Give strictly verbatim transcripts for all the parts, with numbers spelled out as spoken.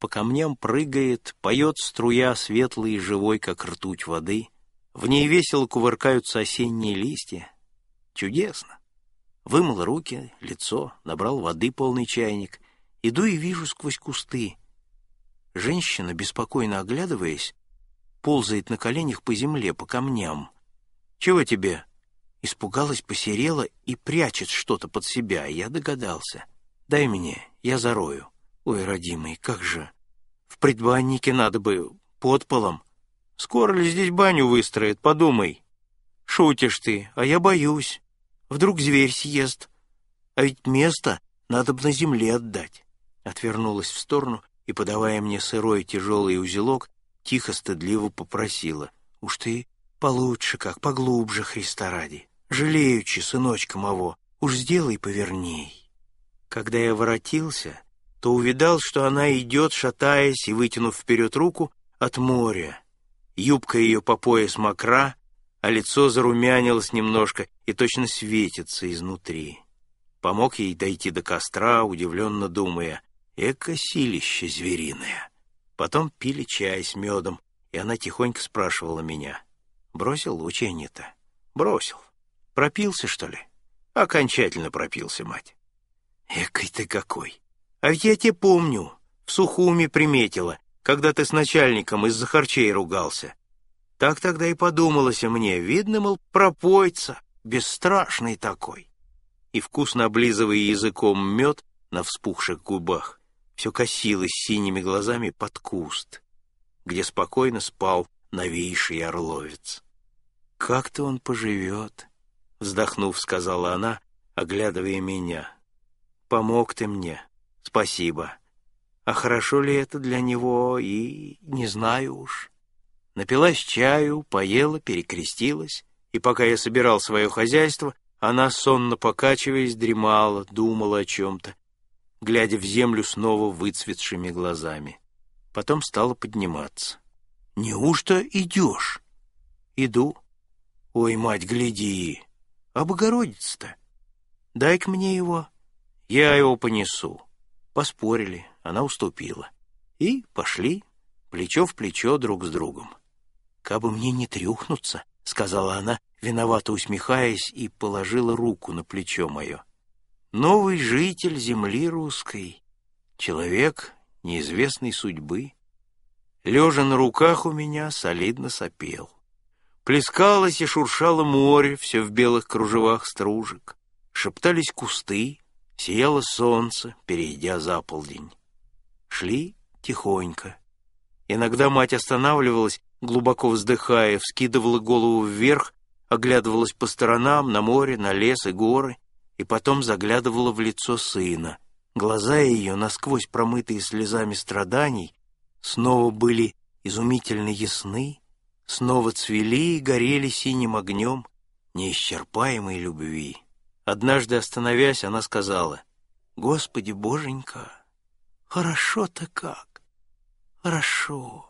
по камням прыгает, поет струя светлой и живой, как ртуть воды. В ней весело кувыркаются осенние листья. Чудесно. Вымыл руки, лицо, набрал воды полный чайник. Иду и вижу сквозь кусты. Женщина, беспокойно оглядываясь, ползает на коленях по земле, по камням. «Чего тебе?» Испугалась, посерела и прячет что-то под себя. Я догадался. «Дай мне, я зарою». «Ой, родимый, как же! В предбаннике надо бы, под полом. Скоро ли здесь баню выстроят, подумай». «Шутишь ты, а я боюсь. Вдруг зверь съест. А ведь место надо бы на земле отдать». Отвернулась в сторону и, подавая мне сырой тяжелый узелок, тихо стыдливо попросила: «Уж ты получше как, поглубже, Христа ради. Жалеючи, сыночка моего, уж сделай поверней». Когда я воротился, то увидал, что она идет, шатаясь и вытянув вперед руку, от моря. Юбка ее по пояс мокра, а лицо зарумянилось немножко и точно светится изнутри. Помог ей дойти до костра, удивленно думая: «Эко силище звериное». Потом пили чай с медом, и она тихонько спрашивала меня: «Бросил учение-то?» «Бросил. Пропился, что ли?» «Окончательно пропился, мать». «Экой ты какой! А ведь я тебя помню, в Сухуми приметила, когда ты с начальником из-за харчей ругался. Так тогда и подумалось мне, видно, мол, пропойца, бесстрашный такой». И, вкусно облизывая языком мед на вспухших губах, все косилось синими глазами под куст, где спокойно спал новейший орловец. «Как-то он поживет», — вздохнув, сказала она, оглядывая меня. «Помог ты мне, спасибо. А хорошо ли это для него, и не знаю уж». Напилась чаю, поела, перекрестилась, и пока я собирал свое хозяйство, она, сонно покачиваясь, дремала, думала о чем-то, глядя в землю снова выцветшими глазами. Потом стала подниматься. «Неужто идешь?» «Иду». «Ой, мать, гляди! А Богородица-то? Дай-ка мне его». «Я его понесу». Поспорили, она уступила. И пошли, плечо в плечо друг с другом. «Кабы мне не трюхнуться», — сказала она, виновато усмехаясь, и положила руку на плечо мое. «Новый житель земли русской, человек неизвестной судьбы, лежа на руках у меня, солидно сопел. Плескалось и шуршало море, все в белых кружевах стружек. Шептались кусты, сияло солнце, перейдя за полдень. Шли тихонько. Иногда мать останавливалась, глубоко вздыхая, вскидывала голову вверх, оглядывалась по сторонам, на море, на лес и горы, и потом заглядывала в лицо сына. Глаза ее, насквозь промытые слезами страданий, снова были изумительно ясны, снова цвели и горели синим огнем неисчерпаемой любви. Однажды, остановясь, она сказала: «Господи, Боженька, хорошо-то как, хорошо.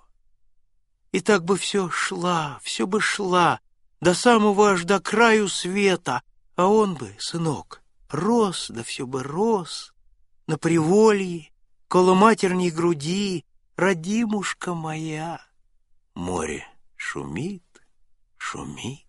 И так бы все шла, все бы шла, до самого аж до краю света, а он бы, сынок, рос, да все бы рос, на приволье, коло матерней груди, родимушка моя». Море шумит, шумит.